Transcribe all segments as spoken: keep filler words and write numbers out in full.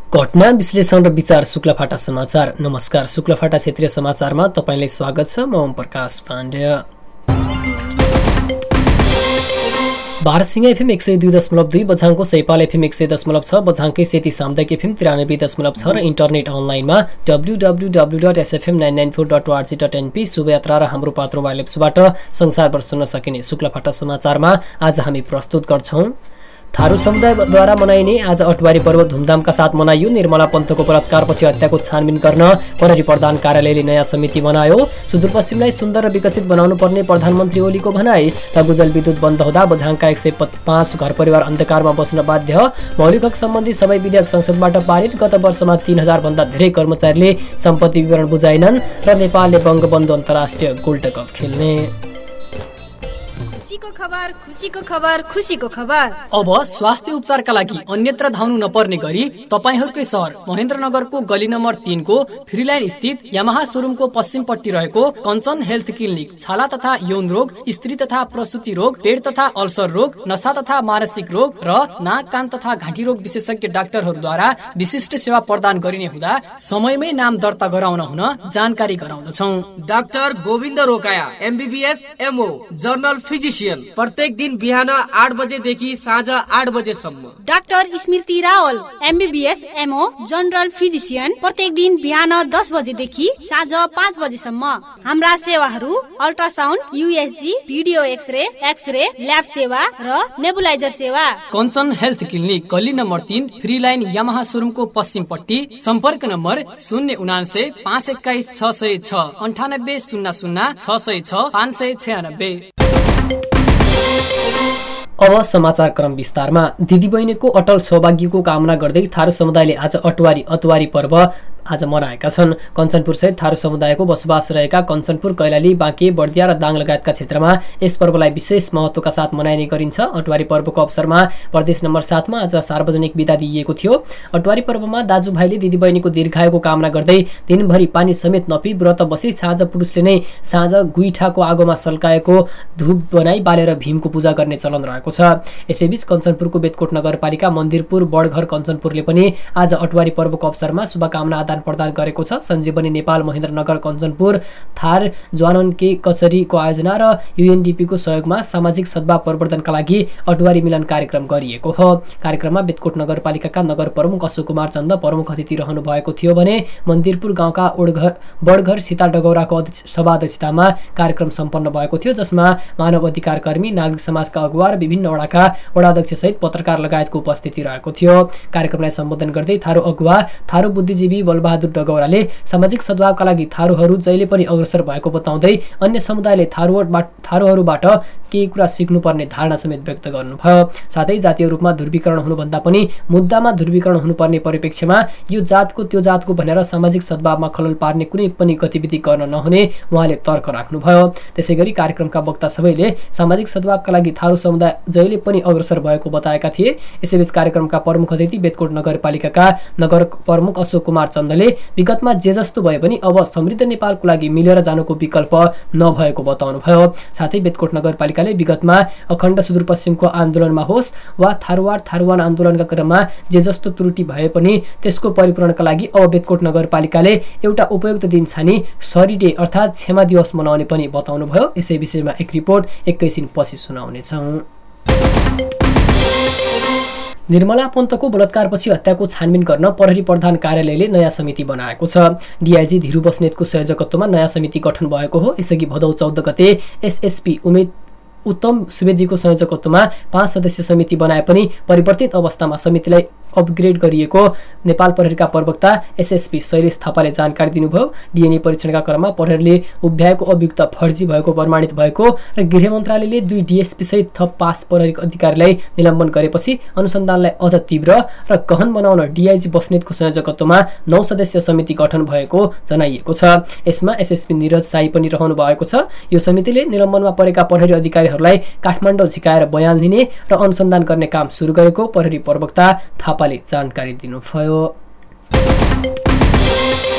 घटना विश्लेषण र विचार शुक्लाफाटा समाचार। नमस्कार, शुक्लाफाटा क्षेत्रीय समाचारमा तपाईंलाई स्वागत छ। म ओम प्रकाश पाण्डेय। भारतसिंह एफएम एक सय दुई दशमलव दुई, बझाङको सैपाल एफएम एक सय दशमलव छ, बझाङकै सेती सामुदायिक एफएम तिरानब्बे दशमलव छ र इन्टरनेट अनलाइनमा W W W dot SFM nine nine four dot ORG dot NP शुभयात्रा र हाम्रो पात्रो मोबाइल एप्सबाट संसारभर सुन्न सकिने शुक्लाफाटा समाचारमा आज हामी प्रस्तुत गर्छौं। थारू समुदायद्वारा मनाइने आज अटवारी पर्व धुमधामका साथ मनाइयो। निर्मला पन्तको बलात्कारपछि हत्याको छानबिन गर्न प्रहरी प्रधान कार्यालयले नयाँ समिति बनायो। सुदूरपश्चिमलाई सुन्दर र विकसित बनाउनु पर्ने प्रधानमन्त्री ओलीको भनाई। लघु जलविद्युत बन्द हुँदा बझाङका एक सय पाँच घर परिवार अन्धकारमा बस्न बाध्य। मौलिक हक सम्बन्धी सबै विधेयक संसदबाट पारित। गत वर्षमा तीन हजार भन्दा धेरै कर्मचारीले सम्पत्ति विवरण बुझाएनन् र नेपालले बङ्गबन्धु अन्तर्राष्ट्रिय गोल्ड कप खेल्ने। खुसीको खबर, खुसीको खबर, खुसीको खबर। अब स्वास्थ्य उपचारका लागि अन्यत्र धाउनु नपर्ने गरी तपाईहरूकै सहर महेन्द्रनगरको गली नम्बर तीन को फ्रीलाइन स्थित यामाहा सोरुमको पश्चिमपट्टि रहेको कञ्चन हेल्थ क्लिनिक छाला तथा यौन रोग, स्त्री तथा प्रसुति रोग, पेट तथा अल्सर रोग, नशा तथा मानसिक रोग र नाक कान तथा घाँटी रोग विशेषज्ञ डाक्टरहरूद्वारा विशिष्ट सेवा प्रदान गरिने हुँदा समयमै नाम दर्ता गराउन हुन जानकारी गराउँदछौँ। Doctor Govind Rokaya MBBS MO general physician प्रत्येक दिन बिहान आठ बजेदेखि साँझ आठ बजेसम्म। Doctor Smriti Rawal MBBS MO general physician प्रत्येक दिन बिहान दस बजेदेखि साँझ पाँच बजेसम्म। हाम्रा सेवाहरू ultrasound, USG, video x-ray, x-ray, lab सेवा र नेबुलाइजर सेवा। कञ्चन हेल्थ क्लिनिक गल्ली नम्बर तीन फ्री लाइन यामाहा सोरुमको पश्चिमपट्टि। सम्पर्क नम्बर शून्य उनान्से पाँच एक्काइस छ सय छ अन्ठानब्बे शून्य शून्य छ सय छ पाँच सय छयानब्बे। अब समाचार क्रम विस्तारमा। दिदीबहिनीको अटल सौभाग्यको कामना गर्दै थारू समुदायले आज अटवारी अतवारी पर्व आज मनाएका छन्। कञ्चनपुर सहित थारू समुदायको बसोबास रहेका कञ्चनपुर, कैलाली, बाँके, बर्दिया र दाङ लगायतका क्षेत्रमा यस पर्वलाई विशेष महत्त्वका साथ मनाइने गरिन्छ। अटवारी पर्वको अवसरमा प्रदेश नम्बर सातमा आज सार्वजनिक बिदा दिइएको थियो। अटवारी पर्वमा दाजुभाइले दिदीबहिनीको दीर्घायुको कामना गर्दै दिनभरि पानी समेत नपी व्रत बसी साँझ पुरुषले नै साँझ गुइठाको आगोमा सल्काएको धूप बनाई बालेर भीमको पूजा गर्ने चलन रहेको छ। यसैबीच कञ्चनपुरको बेतकोट नगरपालिका मन्दिरपुर बडघर कञ्चनपुरले पनि आज अटवारी पर्वको अवसरमा शुभकामना आदान प्रदान गरेको छ। सञ्जीवनी नेपाल महेन्द्रनगर कञ्चनपुर थार ज्वाननके कचरीको आयोजना र यूएनडीपीको सहयोगमा सामाजिक सद्भाव प्रवर्धनका लागि अटवारी मिलन कार्यक्रम गरिएको हो। कार्यक्रममा बेतकोट नगरपालिकाका नगर प्रमुख अशोक कुमार चन्द प्रमुख अतिथि रहनु भएको थियो भने मन्दिरपुर गाउँका ओडघर बडघर सीता डगौराको सभा अध्यक्षतामा कार्यक्रम सम्पन्न भएको थियो, जसमा मानव अधिकार कर्मी, नागरिक समाजका अगुवा र विभिन्न वडाका वडाध्यक्ष सहित पत्रकार लगायतको उपस्थिति रहेको थियो। कार्यक्रमलाई सम्बोधन गर्दै थारू अगुवा थारू बुद्धिजीवी बहादुर डगौराले सामाजिक सद्भावका लागि थारूहरू जहिले पनि अग्रसर भएको बताउँदै अन्य समुदायले थारूहरूबाट केही कुरा सिक्नुपर्ने धारणा समेत व्यक्त गर्नुभयो। साथै जातीय रूपमा ध्रुवीकरण हुनुभन्दा पनि मुद्दामा ध्रुवीकरण हुनुपर्ने परिप्रेक्ष्यमा यो जातको त्यो जातको भनेर सामाजिक सद्भावमा खलल पार्ने कुनै पनि गतिविधि गर्न नहुने उहाँले तर्क राख्नुभयो। त्यसैगरी कार्यक्रमका वक्ता सबैले सामाजिक सद्भावका लागि थारू समुदाय जहिले पनि अग्रसर भएको बताएका थिए। यसैबीच कार्यक्रमका प्रमुख अतिथि बेतकोट नगरपालिकाका नगर प्रमुख अशोक कुमार चन्दले विगतमा जे जस्तो भए पनि अब समृद्ध नेपालको लागि मिलेर जानुको विकल्प नभएको बताउनुभयो। साथै बेतकोट नगरपालिकाले विगतमा अखण्ड सुदूरपश्चिमको आन्दोलनमा होस् वा थारूवाड थारूवान आन्दोलनका क्रममा जे जस्तो त्रुटि भए पनि त्यसको परिपूरणका लागि अब बेतकोट नगरपालिकाले एउटा उपयुक्त दिन छानी सरी डे अर्थात् क्षमा दिवस मनाउने पनि बताउनुभयो। यसै विषयमा एक रिपोर्ट एकैछिन पछि सुनाउनेछौँ। निर्मला पन्तको बलात्कारपछि हत्याको छानबिन गर्न प्रहरी प्रधान कार्यालयले नयाँ समिति बनाएको छ। डीआईजी धीरू बस्नेतको संयोजकत्वमा नयाँ समिति गठन भएको हो। यसअघि भदौ चौध गते एसएसपी उमेद उत्तम सुवेदीको संयोजकत्वमा पाँच सदस्य समिति बनाए पनि परिवर्तित अवस्थामा समितिलाई अपग्रेड गरिएको नेपाल प्रहरीका प्रवक्ता एसएसपी शैलेश थापाले जानकारी दिनुभयो। डीएनए परीक्षणका क्रममा प्रहरीले उभ्याएको अभियुक्त फर्जी भएको प्रमाणित भएको र गृह मन्त्रालयले दुई डीएसपी सहित थप पाँच प्रहरी अधिकारीलाई निलम्बन गरेपछि अनुसन्धानलाई अझ तीव्र र गहन बनाउन डीआईजी बस्नेतको संयोजकत्वमा नौ सदस्य समिति गठन भएको जनाइएको छ। यसमा एसएसपी निरज साई पनि रहनु भएको छ। यो समितिले निलम्बनमा परेका प्रहरी अधिकारीहरूलाई काठमाडौँ झिकाएर बयान लिने र अनुसन्धान गर्ने काम सुरु गरेको प्रहरी प्रवक्ता थापाले जानकारी दिनुभयो।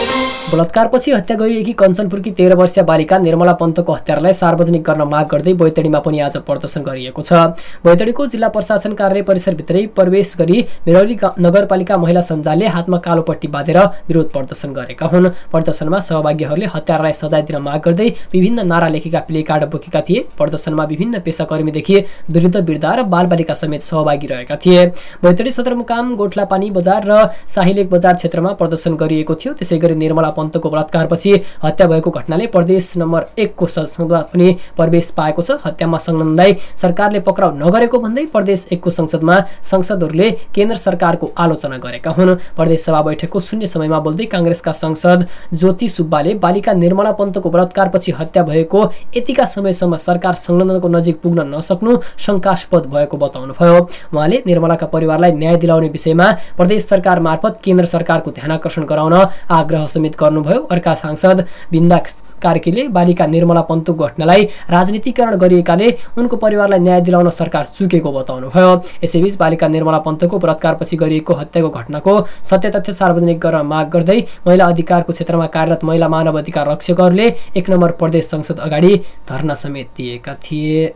बलात्कारपछि हत्या गरिएकी कञ्चनपुरकी तेह्र वर्षीय बालिका निर्मला पन्तको हत्यारालाई सार्वजनिक गर्न माग गर्दै बैतडीमा पनि आज प्रदर्शन गरिएको छ। बैतडीको जिल्ला प्रशासन कार्यालय परिसरभित्रै प्रवेश गरी मेरौली नगरपालिका महिला सञ्जालले हातमा कालो पट्टी बाँधेर विरोध प्रदर्शन गरेका हुन्। प्रदर्शनमा सहभागीहरूले हत्यारालाई सजाय दिन माग गर्दै विभिन्न नारा लेखेका प्लेकार्ड बोकेका थिए। प्रदर्शनमा विभिन्न पेशाकर्मीदेखि वृद्ध वृद्धा र बालबालिका समेत सहभागी रहेका थिए। बैतडी सदरमुकाम गोठलापानी बजार र साहिलेक बजार क्षेत्रमा प्रदर्शन गरिएको थियो। त्यसैगरी निर्मला पन्तको बलात्कारपछि हत्या भएको घटनाले प्रदेश नम्बर एक को संसदमा पनि प्रवेश पाएको छ। हत्यामा संलग्नलाई सरकारले पक्राउ नगरेको भन्दै प्रदेश एक को संसदमा सांसदहरूले केन्द्र सरकारको आलोचना गरेका हुन्। प्रदेश सभा बैठकको शून्य समयमा बोल्दै कांग्रेसका सांसद ज्योति सुब्बाले बालिका निर्मला पन्तको बलात्कारपछि हत्या भएको यतिका समयसम्म सरकार संलग्नको नजिक पुग्न नसक्नु शंकास्पद भएको बताउनुभयो। उहाँले निर्मलाका परिवारलाई न्याय दिलाउने विषयमा प्रदेश सरकार मार्फत केन्द्र सरकारको ध्यानाकर्षण गराउन आग्रह समेत गर्नुभयो। अर्का सांसद बिन्दा कार्कीले बालिका निर्मला पन्तको घटनालाई राजनीतिकरण गरिएकाले उनको परिवारलाई न्याय दिलाउन सरकार चुकेको बताउनुभयो। यसैबीच बालिका निर्मला पन्तको बलात्कारपछि गरिएको हत्याको घटनाको सत्य तथ्य सार्वजनिक गर्न माग गर्दै महिला अधिकारको क्षेत्रमा कार्यरत महिला मानव अधिकार रक्षकहरूले एक नम्बर प्रदेश संसद अगाडि धरना समेत दिएका थिए।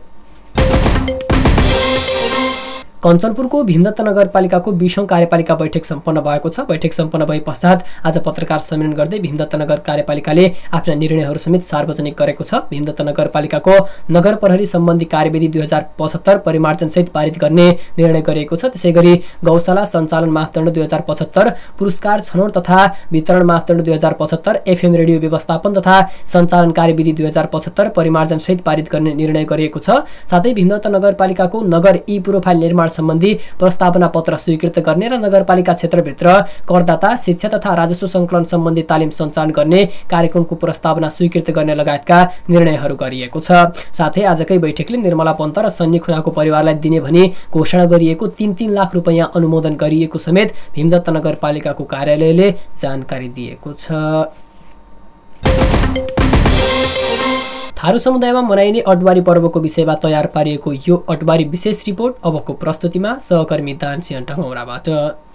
कञ्चनपुरको भीमदत्त नगरपालिकाको बीसौं कार्यपालिका बैठक सम्पन्न भएको छ। बैठक सम्पन्न भए पश्चात आज पत्रकार सम्मेलन गर्दै भीमदत्त नगर कार्यपालिकाले आफ्ना निर्णयहरू समेत सार्वजनिक गरेको छ। भीमदत्त नगरपालिकाको नगर प्रहरी सम्बन्धी कार्यविधि दुई हजार पचहत्तर परिमार्जनसहित पारित गर्ने निर्णय गरिएको छ। त्यसैगरी गौशाला सञ्चालन मापदण्ड दुई हजार पचहत्तर, पुरस्कार छनौट तथा वितरण मापदण्ड दुई हजार पचहत्तर, एफएम रेडियो व्यवस्थापन तथा सञ्चालन कार्यविधि दुई हजार पचहत्तर परिमार्जनसहित पारित गर्ने निर्णय गरिएको छ। साथै भीमदत्त नगरपालिकाको नगर ई प्रोफाइल निर्माण सम्बन्धी प्रस्तावना पत्र स्वीकृत गर्ने र नगरपालिका क्षेत्रभित्र करदाता, शिक्षा तथा राजस्व संकलन सम्बन्धी तालिम सञ्चालन गर्ने कार्यक्रमको प्रस्तावना स्वीकृत गर्ने लगायतका निर्णयहरू गरिएको छ। साथै आजकै बैठकले निर्मला पन्त र सन्नी खुनाको परिवारलाई दिने भनी घोषणा गरिएको तीन तीन लाख रुपैयाँ अनुमोदन गरिएको समेत भीमदत्त नगरपालिकाको कार्यालयले जानकारी दिएको छ। थारू समुदायमा मनाइने अटवारी पर्वको विषयमा तयार पारिएको यो अटवारी विशेष रिपोर्ट अबको प्रस्तुतिमा सहकर्मी दानसिंह टङ्गौराबाट।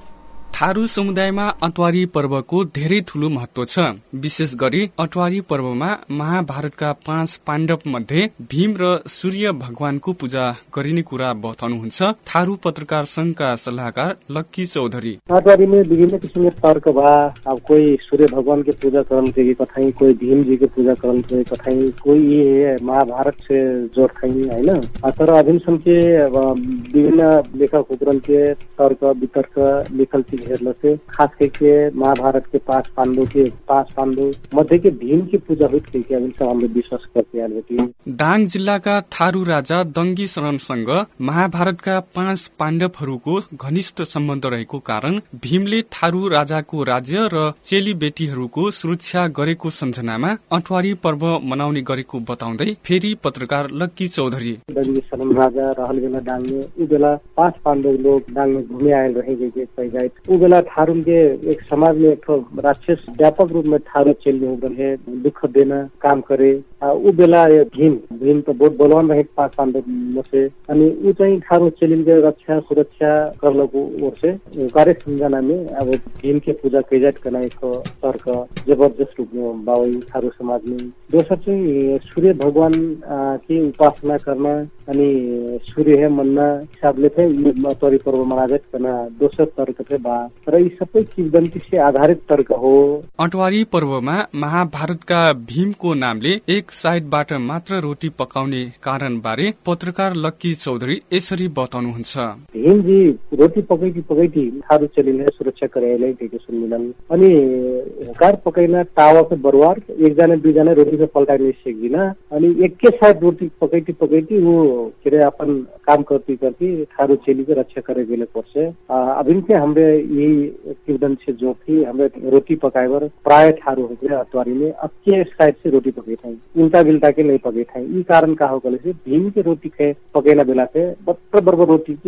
थारू समुदायमा अटवारी पर्वको धेरै ठूलो महत्व छ। विशेष गरी अटवारी पर्वमा महाभारतका पाँच पाण्डव मध्ये भीम र सूर्य भगवानको पूजा गरिने कुरा बताउनुहुन्छ थारू पत्रकार संघका सल्लाहकार लक्की चौधरी। अटवारी में विभिन्न किसिम के तर्क बा। अब कोई सूर्य भगवान के पूजा करन के कथाई, कोई भीम जी के पूजा करन के कथाई, कोई ये महाभारत से जोड़थाई हैन। तर अभिनसम्म के विभिन्न लेखक उपरन के तर्क वितर्क लेखल हेर्न से खास करके महाभारत के पांच पांडव के पांच पांडव मध्य के भीम की पूजा हुई थी कि हमले विश्वास करते आए। दाङ जिल्लाका थारू राजा दङ्गी शरणसँग महाभारतका पाँच पाण्डवहरूको घनिष्ठ सम्बन्ध रहेको कारण भीमले थारू राजाको राज्य र चेली बेटीहरूको सुरक्षा गरेको सम्झनामा अठवारी पर्व मनाउने गरेको बताउँदै फेरि पत्रकार लक्की चौधरी। दङ्गी शरण राजा रहल बेला डाङमे उ बेला पाँच पाण्डव लोग डाङमे घुमे आयल रहेको पैगाइत उ बेला थारू के एक समाज में एक राक्षस व्यापक रूप में थारू चेल्ने रहे, दुख देना काम करे। उ बेला भीम भीम तो बहुत बलवान रहे पाँच पाण्डव में से अनि उ चाहिँ थारू चेलिन के रक्षा सुरक्षा करलको ओर से कार्य सम्झना में अब भीम के पूजा कैजात करना एक तर्क जबरदस्त रूप में बावई थारू समाज में। दोसर चाहिँ सूर्य भगवान की उपासना करना अनि सूर्य है मन्ना हिसाबले चाहिँ अटवारी पर्व मनाजात करना दोसर तर्क थे बा र यी सबै किंवदन्ती से आधारित तर्क हो। अटवारी पर्वमा महाभारतका भीमको नामले एक साइडबाट मात्र रोटी पकाउने कारण बारे पत्रकार लक्की चौधरी यसरी बताउनुहुन्छ। भीम जी रोटी पकैती पकैती थारू चेलीले सुरक्षा गराएलै त्यही सुन्मिलन अनि कार पकैना तावाको बरुवार एकजना दुईजना रोटी पे पल्टाइने सक्दिन अनि एकै साइड रोटी पकैती पकैती वो के रे अपन काम करती करती थारू चेली को रक्षा करे गेले पर्छ। अभी के हमरे यही किंवदन्ती से जो थी हमें रोटी पकाएबर प्राय थारू हो अटवारी में अक्के साइड से रोटी पकाई थाई, उल्टा बिल्टा के नहीं पकाई थाई। ई कारण का हो कले से भीम के रोटी के पकेला बेला से बत्तर बर्बर रोटी की वो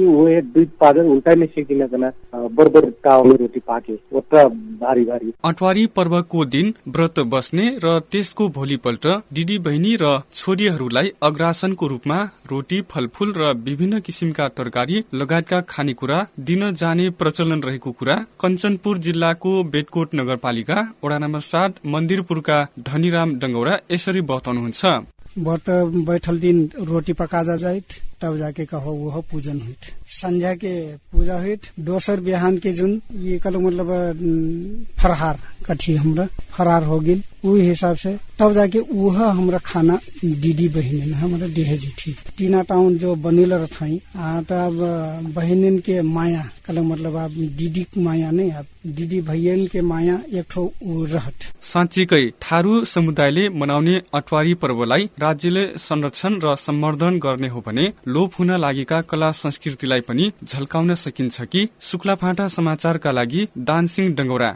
दुई पादर उल्टा नै सिक्दिन कना बरबर काउने रोटी पाके ओत्रा भारी भारी। अटवारी पर्वको दिन व्रत बस्ने र त्यसको भोलिपल्ट दिदी बहिनी र छोरीहरूलाई अग्रासनको रूपमा रोटी, फलफूल र विभिन्न किसिमका तरकारी लगायतका खानेकुरा दिन जाने प्रचलन रहेको कुरा कञ्चनपुर जिल्लाको बेटकोट नगरपालिका वडा नम्बर सात मन्दिरपुरका धनीराम डंगौरा यसरी बताउनुहुन्छ। व्रत बैठल दिन रोटी पका जाइत तब जाके कहो वो पूजन हुई संध्या के पूजा हुई दोसर बिहान के जुन ये कल मतलब फरहार कथी हमरा फरार हो गिल उ हिसाब से तब जाके वह हमरा खाना दीदी बहन हमारा दहेज थी तीना टाउन जो बनिल रथाई तब बहन के माया कल मतलब आप दीदी माया नहीं आप दीदी भैयन के माया एक ठो रहत। साँच्चीकै थारू समुदायले मनाउने अटवारी पर्वलाई राज्यले संरक्षण र सम्वर्धन गर्ने हो भने लोप हुन लागेका कला संस्कृतिलाई पनि झल्काउन सकिन्छ कि? शुक्लाफाटा समाचारका लागि दानसिंह डंगौरा।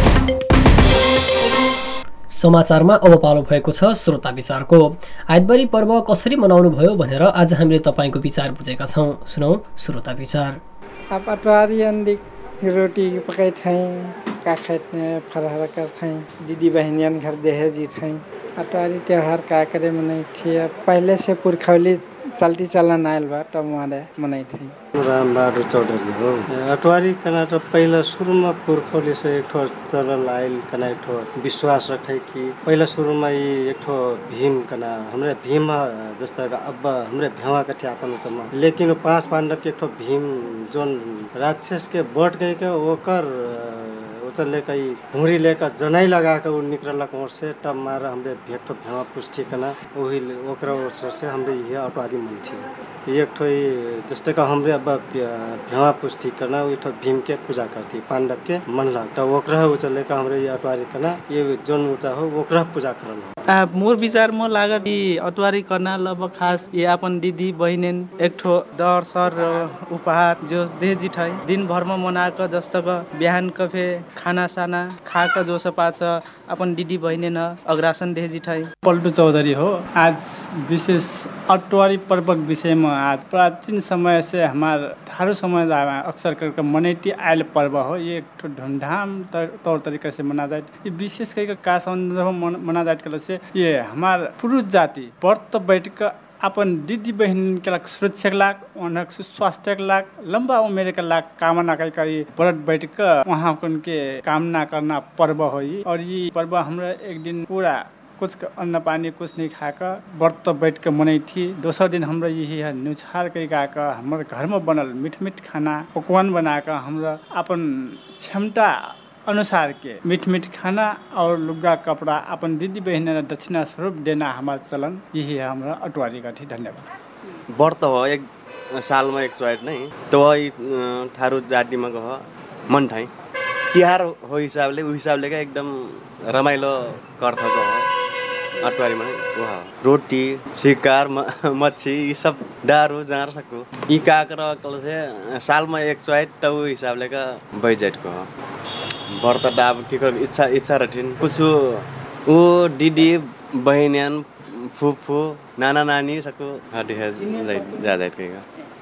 समाचारमा अब पालो भएको छ श्रोता विचारको। आइतबारी पर्व कसरी मनाउनु भयो भनेर आज हामीले तपाईको विचार बुझेका छौं। सुनौ श्रोता विचार। आप अटवारी अंडी रोटी पकाई ठाई का खाइने फरहार कर ठाई दीदी बहनियन घर दहेजी ठाई अटवारी त्योहार का करे मनाई थी पहले से पुरखौली चलती चलन आयल बा तब मारे मनाई थी। रामबहादुर चौधरी हो। अटवारी कना त पहिला सुरुमा पुर्खौली से एक ठो चलन आयल कना एक ठो विश्वास रखे कि पहिला सुरुमा एक ठो भीम कना हमरे भीम जस्ता अब हमरे भेवा कथि आपन चमा लेकिन पांच पांडव के एक ठो भीम जोन राक्षस के बट गए के ओकर चले कई धुरी लेकर जनाई लगा कर निकलक ओर से तब मार हमरे भेट भेवा पुष्टि कना वही ओकरा ओर से हमरे ये अटवारी मन थी एक ठो जस्ते का हमरे अब भेवा पुष्टि करना वही ठो भीम के पूजा करती पांडव के मन लग तो ओकरा चले का हमरे ये अटवारी करना ये जोन ऊंचा हो ओकरा पूजा करना। मोर विचार में लागत अटवारी करना लब खास ये अपन दीदी बहन एक ठो दर सर उपहार जो दे जिठाई दिन भर में मना कर जस्तो बिहान कफे खाना साना खा कर जो पाछ अपन दीदी बहने न अग्रासन दे जिठाई। पल्टू चौधरी हो। आज विशेष अटवारी पर्व विषय में आज प्राचीन समय से हमारे थारू समुदाय में अक्सर करके मनेटी आयल पर्व हो। ये एक ठो धूमधाम तौर तरीके से मना जाए ये विशेष करके का संदर्भ मना जाए कल से ये हमारे पुरुष जाति व्रत बैठ कर अपन दीदी बहन के लाग सुरक्षा के लाग उनक स्वास्थ्य के लाग लंबा उम्र के लाग कामना करी करी व्रत बैठ कर वहाँ उनके कामना करना पर्व हो। और ये पर्व हमरा एक दिन पूरा कुछ अन्न पानी कुछ नहीं खाकर व्रत बैठ कर मनाई थी। दोसर दिन हमरा यही है न्यूछार कई गाकर हमारे घर में बनल मीठ मीठ खाना पकवान बनाकर हमरा अपन क्षमता अनुसार के मीठ मीठ खाना और लुगा कपड़ा अपन दीदी बहन दक्षिणा स्वरूप देना हमारा चलन यही है हमारा अटवारी का थी। धन्यवाद। व्रत हो एक साल में एक चोट नहीं तो वही थारू जाति में कह मन ठाई तिहार हो हिसाबले उ हिसाबले का एकदम रमाइलो कर्थ हो अटवारी में वहाँ रोटी शिकार मच्छी ये सब डारू जान सको ई का कर कल से साल में एक चोट तो उ हिसाबले का बजट को व्रत डाब के कर इच्छा इच्छा रठिन कुछ वो दीदी बहनियन फुफू नाना नानी सबको दहेज जा जाएगा।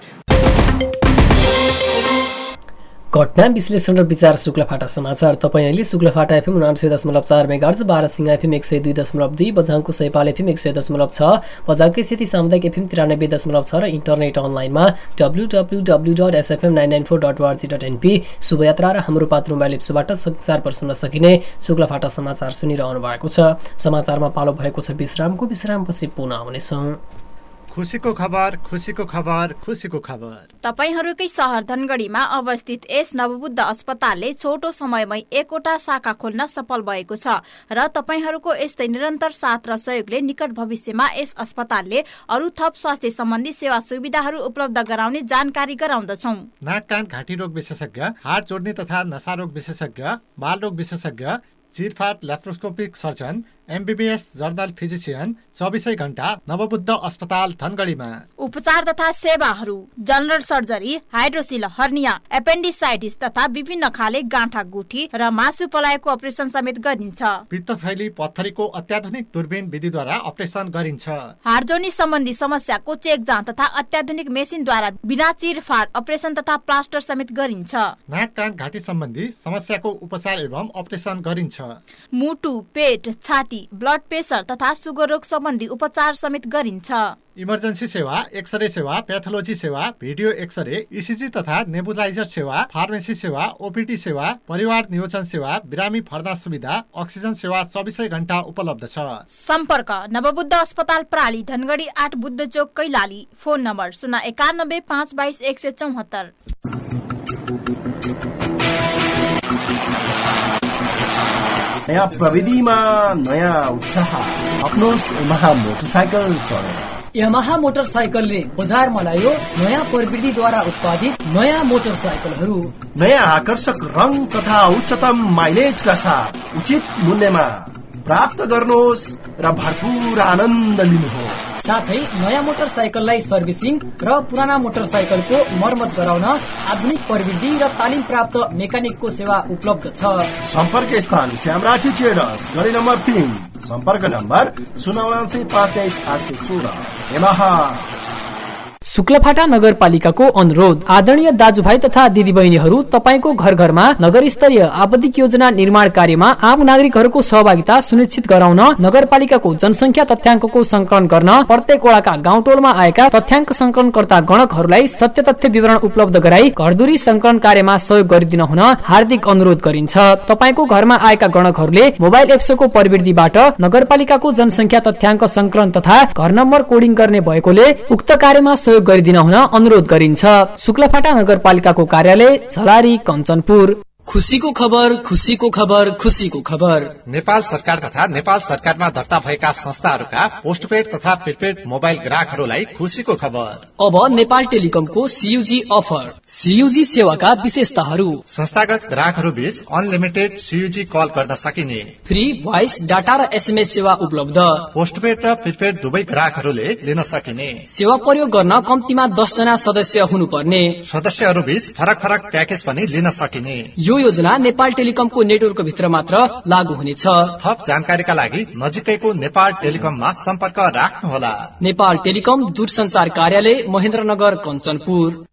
घटना विश्लेषण र विचार शुक्लाफाटा समाचार। तपाईँ अहिले शुक्लाफाटा एफएम उनान्सय दशमलव चार मेगाहर्ज, बाह्रसिंह एफएम एक सय दुई दशमलव दुई, बझाङको सयपाल एफएम एक सय दशमलव छ, बझाङकै सेती सामुदायिक एफएम तिरानब्बे दशमलव छ र इन्टरनेट अनलाइनमा W W W dot SFM nine nine four dot ORG dot NP शुभयात्रा र हाम्रो पात्र मोबाइल एप्सबाट संसार पर सुन्न सकिने शुक्लाफाटा समाचार सुनिरहनु भएको छ। समाचारमा पालो भएको छ विश्रामको। विश्रामपछि पुनः आउनेछौँ। खुसीको खबर खुसीको खबर खुसीको खबर। तपाईहरूकै शहर धनगढीमा अवस्थित यस नवबुद्ध अस्पतालले छोटो समयमै एकवटा शाखा खोल्न सफल भएको छ र तपाईहरूको यस्तै निरन्तर साथ र सहयोगले निकट भविष्यमा यस अस्पतालले अरू थप स्वास्थ्य सम्बन्धी सेवा सुविधाहरू उपलब्ध गराउने जानकारी गराउँदछौँ। नाक कान घाँटी रोग विशेषज्ञ, हाड जोड्ने तथा नशा रोग विशेषज्ञ, बाल रोग विशेषज्ञ, चिरफाट laparoscopic surgeon MBBS general physician चौबिसै घण्टा नवबुद्ध अस्पताल धनगढीमा। उपचार तथा सेवाहरू general surgery, hydrocele hernia, appendicitis तथा विभिन्न खाले गाँठा गुठी र मासु पलाएको अपरेसन समेत गरिन्छ। पित्तथैली पत्थरीको अत्याधुनिक दूरबीन विधिद्वारा अपरेसन गरिन्छ। हार्जोनी सम्बन्धी समस्याको चेक जाँच तथा अत्याधुनिक मेसिनद्वारा बिना चिरफाट अपरेसन तथा प्लास्टर समेत गरिन्छ। नाक कान घाँटी सम्बन्धी समस्याको उपचार एवं अपरेसन गरिन्छ। मुटु, पेट, छाती, ब्लड प्रेसर तथा सुगर रोग सम्बन्धी उपचार समेत गरिन्छ। इमर्जेन्सी सेवा, एक्सरे सेवा, प्याथोलोजी सेवा, भिडियो एक्सरे, इसिजी तथा नेबुलाइजर सेवा, फार्मेसी सेवा, ओपीडी सेवा, परिवार नियोजन सेवा, बिरामी भर्ना सुविधा, अक्सिजन सेवा चौबिसै घण्टा उपलब्ध छ। सम्पर्क नवबुद्ध अस्पताल प्राली, धनगढी आठ बुद्ध चोक, कैलाली। फोन नम्बर शून्य एकानब्बे पाँच बाइस एक सय चौहत्तर। नयाँ प्रविधिमा नयाँ उत्साह, अप्नोस् यामाहा मोटरसाइकल चढेर। यामाहा मोटरसाइकलले बजारमा ल्यायो नयाँ प्रविधिद्वारा उत्पादित नयाँ मोटरसाइकलहरू। नयाँ आकर्षक रङ तथा उच्चतम माइलेजका साथ उचित मूल्यमा प्राप्त गर्नुहोस् र भरपूर आनन्द लिनुहोस्। साथै नयाँ मोटरसाइकललाई सर्भिसिङ र पुराना मोटरसाइकलको मर्मत गराउन आधुनिक प्रविधि र तालिम प्राप्त मेकानिकको सेवा उपलब्ध छ। सम्पर्क स्थान श्यामराठी ट्रेडर्स, गली नम्बर तीन। सम्पर्क नम्बर शून्य उनासी पाँच तेइस आठ सय सोह्र। यामाहा। शुक्लफाटा नगरपालिकाको अनुरोध। आदरणीय दाजुभाइ तथा दिदीबहिनीहरू, तपाईको घर घरमा नगर स्तरीय आपदिक योजना निर्माण कार्यमा आम नागरिकहरूको सहभागिता सुनिश्चित गराउन नगरपालिकाको जनसंख्या तथ्याङ्कको संकलन गर्न प्रत्येक वडाका गाउँटोलमा आएका तथ्याङ्क संकलनकर्ता गणकहरूलाई सत्य तथ्य विवरण उपलब्ध गराई घरधुरी संकलन कार्यमा सहयोग गरिदिन हुन हार्दिक अनुरोध गरिन्छ। तपाईको घरमा आएका गणकहरूले मोबाइल एप्सको प्रविधिबाट नगरपालिकाको जनसंख्या तथ्याङ्क संकलन तथा घर नम्बर कोडिङ गर्ने भएकोले उक्त कार्यमा सहयोग गरिदिन हुन अनुरोध गरिन्छ। शुक्लफाटा नगरपालिकाको कार्यालय झलारी, कञ्चनपुर। खुसीको खबर, खुसीको खबर, खुसीको खबर। नेपाल सरकार तथा नेपाल सरकारमा दर्ता भएका संस्थाहरूका पोस्टपेड तथा प्रिपेड मोबाइल ग्राहकहरूलाई खुसीको खबर। अब नेपाल टेलिकमको सीयूजी अफर। सीयूजी सेवाका विशेषताहरू। संस्थागत ग्राहकहरू बीच अनलिमिटेड सीयूजी कल गर्न सकिने, फ्री भोइस डाटा र एसएमएस सेवा उपलब्ध। पोस्टपेड र प्रिपेड दुवै ग्राहकहरूले लिन सकिने। सेवा प्रयोग गर्न कम्तीमा दस जना सदस्य हुनुपर्ने। सदस्यहरू बीच फरक फरक प्याकेज पनि लिन सकिने। यो योजना नेपाल टेलिकमको नेटवर्क भित्र मात्र लागू हुनेछ। थप जानकारीका लागि नजिकैको नेपाल टेलिकममा सम्पर्क राख्नुहोला। नेपाल टेलिकम दूरसञ्चार कार्यालय, महेन्द्रनगर, कञ्चनपुर।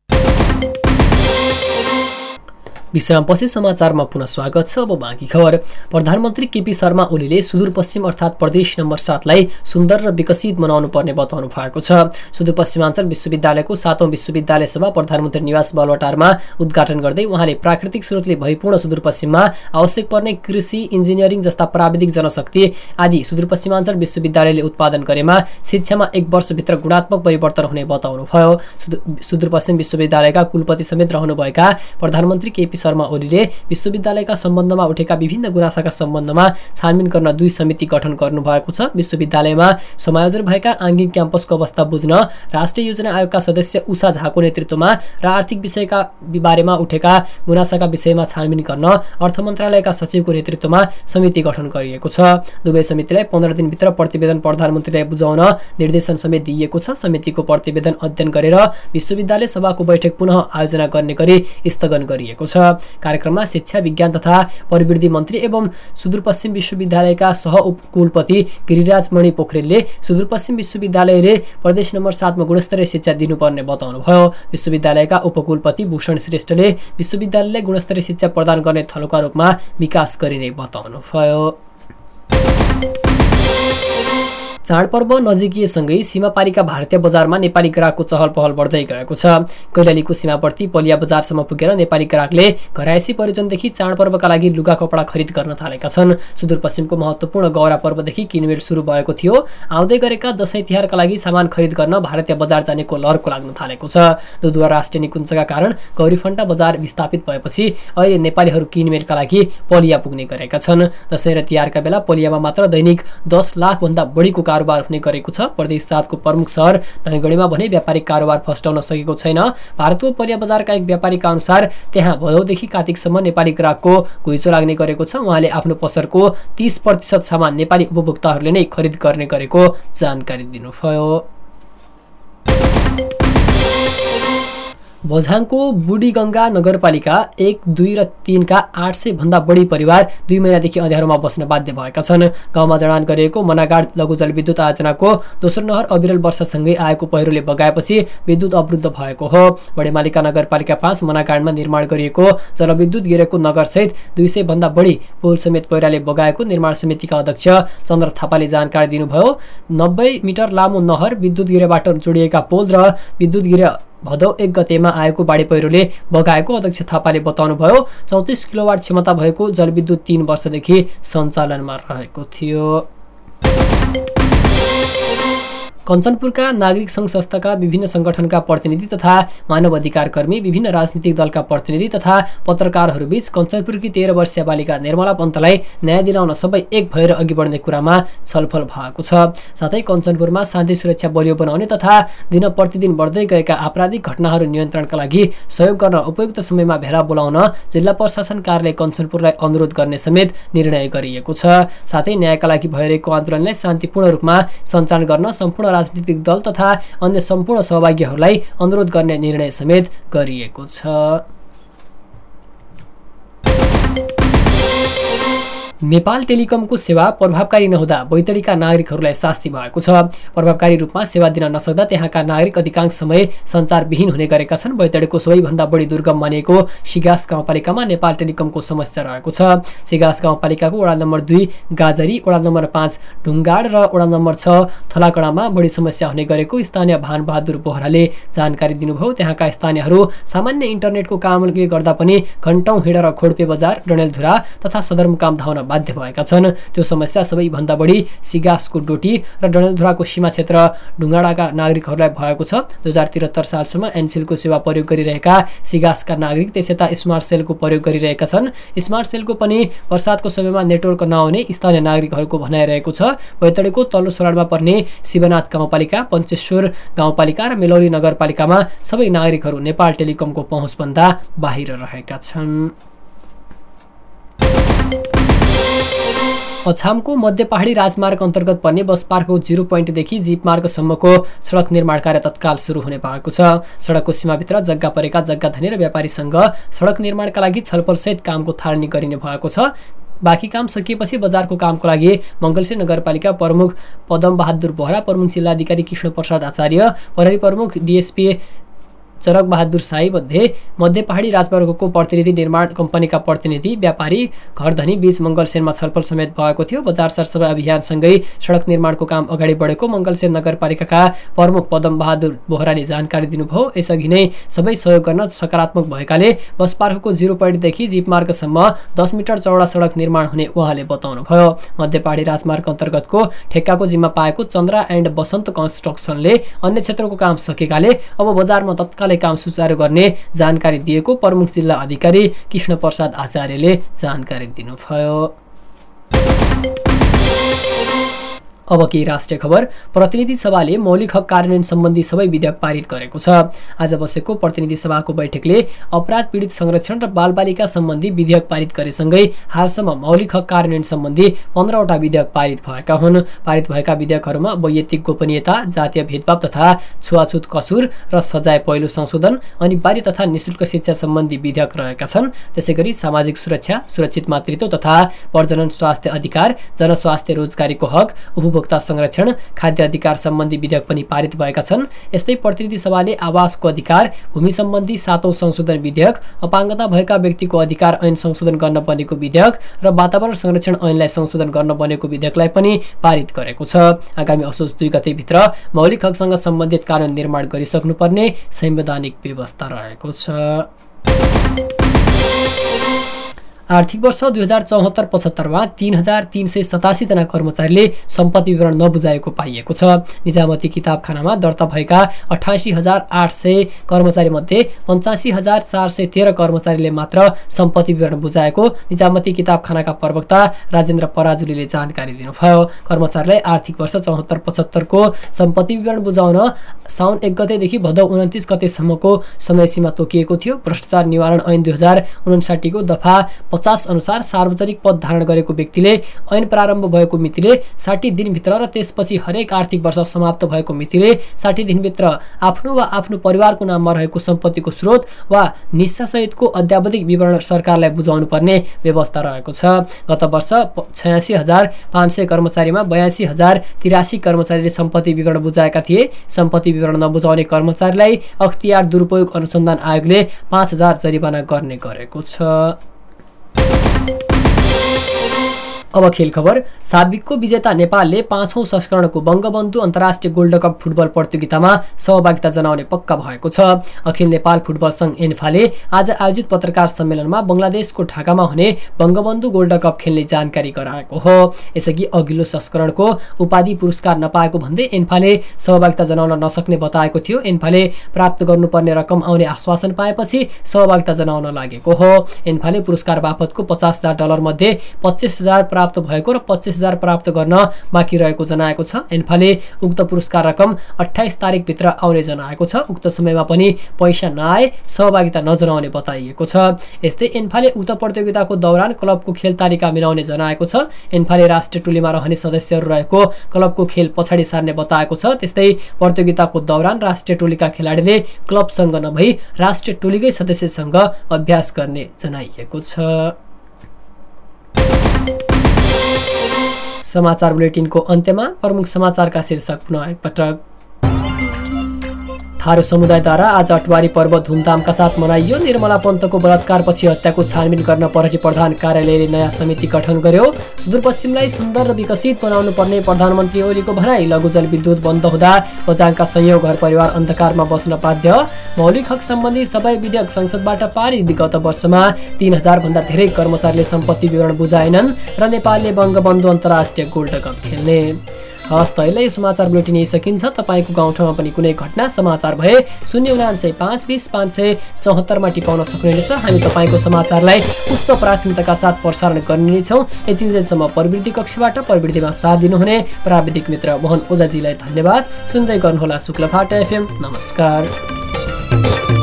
विश्रामपछि समाचारमा पुनः स्वागत छ। अब बाँकी खबर। प्रधानमन्त्री केपी शर्मा ओलीले सुदूरपश्चिम अर्थात् प्रदेश नम्बर सातलाई सुन्दर र विकसित बनाउनु पर्ने बताउनु भएको छ। सुदूरपश्चिमाञ्चल विश्वविद्यालयको सातौं विश्वविद्यालय सभा प्रधानमन्त्री निवास बालुवाटारमा उद्घाटन गर्दै उहाँले प्राकृतिक स्रोतले भरिपूर्ण सुदूरपश्चिममा आवश्यक पर्ने कृषि, इन्जिनियरिङ जस्ता प्राविधिक जनशक्ति आदि सुदूरपश्चिमाञ्चल विश्वविद्यालयले उत्पादन गरेमा शिक्षामा एक वर्षभित्र गुणात्मक परिवर्तन हुने बताउनुभयो। सुदूरपश्चिम विश्वविद्यालयका कुलपति समेत रहनुभएका प्रधानमन्त्री केपी शर्मा ओलीले विश्वविद्यालयका सम्बन्धमा उठेका विभिन्न गुनासाका सम्बन्धमा छानबिन गर्न दुई समिति गठन गर्नु भएको छ। विश्वविद्यालयमा समायोजन भएका आङ्गिक क्याम्पसको अवस्था बुझ्न राष्ट्रिय योजना आयोगका सदस्य उषा झाको नेतृत्वमा र आर्थिक विषयका बारेमा उठेका गुनासाका विषयमा छानबिन गर्न अर्थ मन्त्रालयका सचिवको नेतृत्वमा समिति गठन गरिएको छ। दुवै समितिलाई पन्ध्र दिनभित्र प्रतिवेदन प्रधानमन्त्रीलाई बुझाउन निर्देशन समेत दिइएको छ। समितिको प्रतिवेदन अध्ययन गरेर विश्वविद्यालय सभाको बैठक पुनः आयोजना गर्ने गरी स्थगन गरिएको छ। कार्यक्रममा शिक्षा, विज्ञान तथा प्रविधि मन्त्री एवं सुदूरपश्चिम विश्वविद्यालयका सह उपकुलपति गिरिराज मणि पोखरेलले सुदूरपश्चिम विश्वविद्यालयले प्रदेश नम्बर सातमा गुणस्तरीय शिक्षा दिनुपर्ने बताउनुभयो। विश्वविद्यालयका उपकुलपति भूषण श्रेष्ठले विश्वविद्यालयलाई गुणस्तरीय शिक्षा प्रदान गर्ने थलोका रूपमा विकास गरिने बताउनुभयो। चाडपर्व नजिकिएसँगै सीमापारीका भारतीय बजारमा नेपाली ग्राहकको चहल पहल बढ्दै गएको छ। कैलालीको सीमावर्ती पलिया बजारसम्म पुगेर नेपाली ग्राहकले घरायसी परिजनदेखि चाडपर्वका लागि लुगा कपडा खरिद गर्न थालेका छन्। सुदूरपश्चिमको महत्त्वपूर्ण गौरा पर्वदेखि किनमेल सुरु भएको थियो। आउँदै गरेका दशैं तिहारका लागि सामान खरिद गर्न भारतीय बजार जानेको लहरको लाग्न थालेको छ। दुधुवा राष्ट्रिय निकुञ्जका कारण गौरीफन्टा बजार विस्थापित भएपछि अहिले नेपालीहरू किनमेलका लागि पलिया पुग्ने गरेका छन्। दशैं र तिहारका बेला पलियामा मात्र दैनिक दस लाख भन्दा बढीको कारोबार हुने गरेको छ। प्रदेश सातको प्रमुख सहर धनगढीमा भने व्यापारिक कारोबार फस्टाउन सकेको छैन। भारतको परिया बजारका एक व्यापारीका अनुसार त्यहाँ भदौदेखि कार्तिकसम्म नेपाली ग्राहकको घुइँचो लाग्ने गरेको छ। उहाँले आफ्नो पसलको तीस प्रतिशत सामान नेपाली उपभोक्ताहरूले नै खरिद गर्ने गरेको जानकारी दिनुभयो। बझाङको बुढीगङ्गा नगरपालिका एक दुई र तीनका आठ सय भन्दा बढी परिवार दुई महिनादेखि अँध्यारोमा बस्न बाध्य भएका छन्। गाउँमा जडान गरिएको मनागाड लघु जलविद्युत आयोजनाको दोस्रो नहर अविरल वर्षसँगै आएको पहिरोले बगाएपछि विद्युत अवरुद्ध भएको हो। बढीमालिका नगरपालिका पाँच मनागाडमा निर्माण गरिएको जलविद्युत गिरेको नगरसहित दुई सय भन्दा बढी पोल समेत पहिराले बगाएको निर्माण समितिका अध्यक्ष चन्द्र थापाले जानकारी दिनुभयो। नब्बे मिटर लामो नहर विद्युत गिरेबाट जोडिएका पोल र विद्युत गिरे भदौ एक गतेमा आएको बाढी पहिरोले बगाएको अध्यक्ष थापाले बताउनुभयो। चौतिस किलोवाट क्षमता भएको जलविद्युत तीन वर्षदेखि सञ्चालनमा रहेको थियो। कञ्चनपुरका नागरिक सङ्घ संस्थाका विभिन्न सङ्गठनका प्रतिनिधि तथा मानव अधिकार कर्मी, विभिन्न राजनीतिक दलका प्रतिनिधि तथा पत्रकारहरूबीच कञ्चनपुरकी तेह्र वर्षीय बालिका निर्मला पन्तलाई न्याय दिलाउन सबै एक भएर अघि बढ्ने कुरामा छलफल भएको छ। साथै कञ्चनपुरमा शान्ति सुरक्षा बलियो बनाउने तथा दिन प्रतिदिन बढ्दै गएका आपराधिक घटनाहरू नियन्त्रणका लागि सहयोग गर्न उपयुक्त समयमा भेला बोलाउन जिल्ला प्रशासन कार्यालय कञ्चनपुरलाई अनुरोध गर्ने समेत निर्णय गरिएको छ। साथै न्यायका लागि भइरहेको आन्दोलनलाई शान्तिपूर्ण रूपमा सञ्चालन गर्न सम्पूर्ण राजनीतिक दल तथा अन्य सम्पूर्ण सहभागीहरूलाई अनुरोध गर्ने निर्णय समेत गरिएको छ। नेपाल टेलिकमको सेवा प्रभावकारी नहुँदा बैतडीका नागरिकहरूलाई शास्ति भएको छ। प्रभावकारी रूपमा सेवा दिन नसक्दा त्यहाँका नागरिक अधिकांश समय सञ्चारविहीन हुने गरेका छन्। बैतडीको सबैभन्दा बढी दुर्गम मानिएको सिगास गाउँपालिकामा नेपाल टेलिकमको समस्या रहेको छ। सिगास गाउँपालिकाको वडा नम्बर दुई गाजरी, वडा नम्बर पाँच ढुङ्गाड र वडा नम्बर छ थलाकडामा बढी समस्या हुने गरेको स्थानीय भानबहादुर बोहराले जानकारी दिनुभयो। त्यहाँका स्थानीयहरू सामान्य इन्टरनेटको कामले गर्दा पनि घण्टौँ हिँडेर खोडपे बजार, डडेलधुरा तथा सदरमुकाम धाउन बाध्य भएका छन्। त्यो समस्या सबैभन्दा बढी सिगासको डोटी र डडेलधुराको सीमा क्षेत्र ढुङ्गाडाका नागरिकहरूलाई भएको छ। दुई हजार त्रिहत्तर सालसम्म एनसेलको सेवा प्रयोग गरिरहेका सिगासका नागरिक त्यसयता स्मार्ट सेलको प्रयोग गरिरहेका छन्। स्मार्ट सेलको पनि बर्सातको समयमा नेटवर्क नआउने स्थानीय नागरिकहरूको भनाइरहेको छ। बैतडीको तल्लो सोराडमा पर्ने शिवनाथ गाउँपालिका, पञ्चेश्वर गाउँपालिका र मेलौली नगरपालिकामा सबै नागरिकहरू नेपाल टेलिकमको पहुँचभन्दा बाहिर रहेका छन्। अछामको मध्य पहाडी राजमार्ग अन्तर्गत पर्ने बस पार्कको जिरो पोइन्टदेखि जीप मार्गसम्मको सडक निर्माण कार्य तत्काल सुरु हुने भएको छ। सडकको सीमाभित्र जग्गा परेका जग्गा धनी र व्यापारीसँग सडक निर्माणका लागि छलफलसहित कामको थालनी गरिने भएको छ। बाँकी काम सकिएपछि बजारको कामको लागि मङ्गलसेन नगरपालिका प्रमुख पदम बहादुर बोहरा, प्रमुख जिल्लाधिकारी कृष्ण प्रसाद आचार्य, प्रहरी प्रमुख डिएसपी चरक बहादुर साई मध्ये मध्य पहाडी राजमार्गको प्रतिनिधि, निर्माण कम्पनीका प्रतिनिधि, व्यापारी, घरधनी बीच मङ्गलसेनमा छलफल समेत भएको थियो। बजार सरसफाई अभियानसँगै सडक निर्माणको काम अगाडि बढेको मङ्गलसेन नगरपालिकाका प्रमुख पदम बहादुर बोहराले जानकारी दिनुभयो। यसअघि नै सबै सहयोग गर्न सकारात्मक भएकाले बस पार्कको जिरो पोइन्टदेखि जीप मार्गसम्म दस मिटर चौडा सडक निर्माण हुने उहाँले बताउनुभयो। मध्य पहाडी राजमार्ग अन्तर्गतको ठेक्काको जिम्मा पाएको चन्द्रा एन्ड बसन्त कन्स्ट्रक्सनले अन्य क्षेत्रको काम सकेकाले अब बजारमा तत्काल काम सुचारू गर्ने जानकारी दिएको प्रमुख जिल्ला अधिकारी कृष्ण प्रसाद आचार्यले जानकारी दिनुभयो। अब केही राष्ट्रिय खबर। प्रतिनिधि सभाले मौलिक हक कार्यान्वयन सम्बन्धी सबै विधेयक पारित गरेको छ। आज बसेको प्रतिनिधि सभाको बैठकले अपराध पीडित संरक्षण र बालबालिका सम्बन्धी विधेयक पारित गरेसँगै हालसम्म मौलिक हक कार्यान्वयन सम्बन्धी पन्ध्रवटा विधेयक पारित भएका हुन्। पारित भएका विधेयकहरूमा वैयक्तिक गोपनीयता, जातीय भेदभाव तथा छुवाछुत कसुर र सजाय पहिलो संशोधन, अनिवार्य तथा निशुल्क शिक्षा सम्बन्धी विधेयक रहेका छन्। त्यसैगरी सामाजिक सुरक्षा, सुरक्षित मातृत्व तथा प्रजनन स्वास्थ्य अधिकार, जनस्वास्थ्य रोजगारीको हक, उपभोक्ता संरक्षण, खाद्य अधिकार सम्बन्धी विधेयक पनि पारित भएका छन्। यस्तै प्रतिनिधि सभाले आवासको अधिकार, भूमि सम्बन्धी सातौं संशोधन विधेयक, अपाङ्गता भएका व्यक्तिको अधिकार ऐन संशोधन गर्न बनेको विधेयक र वातावरण संरक्षण ऐनलाई संशोधन गर्न बनेको विधेयकलाई पनि पारित गरेको छ। आगामी असोज दुई गतेभित्र मौलिक हकसँग सम्बन्धित कानून निर्माण गरिसक्नुपर्ने संवैधानिक व्यवस्था रहेको छ। आर्थिक वर्ष दुई हजार चौहत्तर पचहत्तरमा तीन हजार तीन सय सतासी जना कर्मचारीले सम्पत्ति विवरण नबुझाएको पाइएको छ। निजामती किताबखानामा दर्ता भएका अठासी हजार आठ सय कर्मचारी मध्ये पञ्चासी हजार चार सय तेह्र कर्मचारीले मात्र सम्पत्ति विवरण बुझाएको निजामती किताबखानाका प्रवक्ता राजेन्द्र पराजुलीले जानकारी दिनुभयो। कर्मचारीलाई आर्थिक वर्ष चौहत्तर पचहत्तरको सम्पत्ति विवरण बुझाउन साउन एक गतेदेखि भदौ उन्तिस गतेसम्मको समय सीमा तोकिएको थियो। भ्रष्टाचार निवारण ऐन दुई हजार उन्साठी को दफा पचास अनुसार सार्वजनिक पद धारण गरेको व्यक्तिले ऐन प्रारम्भ भएको मितिले साठी दिनभित्र र त्यसपछि हरेक आर्थिक वर्ष समाप्त भएको मितिले साठी दिनभित्र आफ्नो वा आफ्नो परिवारको नाममा रहेको सम्पत्तिको स्रोत वा निस्सासहितको अद्यावधिक विवरण सरकारलाई बुझाउनु पर्ने व्यवस्था रहेको छ। गत वर्ष छयासी हजार पाँच सय कर्मचारीमा बयासी हजार तिरासी कर्मचारीले सम्पत्ति विवरण बुझाएका थिए। सम्पत्ति विवरण नबुझाउने कर्मचारीलाई अख्तियार दुरुपयोग अनुसन्धान आयोगले पाँच हजार जरिवाना गर्ने गरेको छ। अब खेल खबर। साबिकको विजेता नेपालले पाँचौं संस्करणको बङ्गबन्धु अन्तर्राष्ट्रिय गोल्ड कप फुटबल प्रतियोगितामा सहभागिता जनाउने पक्का भएको छ। अखिल नेपाल फुटबल संघ एन्फाले आज आयोजित पत्रकार सम्मेलनमा बङ्गलादेशको ढाकामा हुने बङ्गबन्धु गोल्ड कप खेल्ने जानकारी गराएको हो। यसअघि अघिल्लो संस्करणको उपाधि पुरस्कार नपाएको भन्दै एन्फाले सहभागिता जनाउन नसक्ने बताएको थियो। एन्फाले प्राप्त गर्नुपर्ने रकम आउने आश्वासन पाएपछि सहभागिता जनाउन लागेको हो। एन्फाले पुरस्कार बापतको पचास हजार डलर मध्ये पच्चिस हजार प्राप्त भएको र पच्चिस हजार प्राप्त गर्न बाँकी रहेको जनाएको छ। एन्फाले उक्त पुरस्कार रकम अट्ठाइस तारिकभित्र आउने जनाएको छ। उक्त समयमा पनि पैसा नआए सहभागिता नजनाउने बताइएको छ। यस्तै एन्फाले उक्त प्रतियोगिताको दौरान क्लबको खेल तालिका मिलाउने जनाएको छ। एन्फाले राष्ट्रिय टोलीमा रहने सदस्यहरू रहेको क्लबको खेल पछाडि सार्ने बताएको छ। त्यस्तै प्रतियोगिताको दौरान राष्ट्रिय टोलीका खेलाडीले क्लबसँग नभई राष्ट्रिय टोलीकै सदस्यसँग अभ्यास गर्ने जनाइएको छ। समाचार बुलेटिनको अन्त्यमा प्रमुख समाचारका शीर्षक पुनः एकपटक। थारू समुदायद्वारा आज अटवारी पर्व धुमधामका साथ मनाइयो। निर्मला पन्तको बलात्कारपछि हत्याको छानबिन गर्न प्रहरी प्रधान कार्यालयले नयाँ समिति गठन गर्यो। सुदूरपश्चिमलाई सुन्दर र विकसित बनाउनु पर्ने प्रधानमन्त्री ओलीको भनाई। लघु जलविद्युत बन्द हुँदा बझाङका सयौं घर परिवार अन्धकारमा बस्न बाध्य। मौलिक हक सम्बन्धी सबै विधेयक संसदबाट पारित। गत वर्षमा तीन हजार भन्दा धेरै कर्मचारीले सम्पत्ति विवरण बुझाएनन् र नेपालले बङ्गबन्धु अन्तर्राष्ट्रिय गोल्ड कप खेल्ने। हस् त अहिले यो समाचार बुलेटिन यही सकिन्छ। तपाईँको गाउँठाउँमा पनि कुनै घटना समाचार भए शून्य उनान्सय पाँच बिस पाँच सय चौहत्तरमा टिपाउन सक्नुहुनेछ। हामी तपाईँको समाचारलाई उच्च प्राथमिकताका साथ प्रसारण गर्ने नै छौँ। यति जेलसम्म प्रवृत्ति कक्षबाट प्रवृत्तिमा साथ दिनुहुने प्राविधिक मित्र मोहन ओझाजीलाई धन्यवाद। सुन्दै गर्नुहोला शुक्लफाटा एफएम। नमस्कार।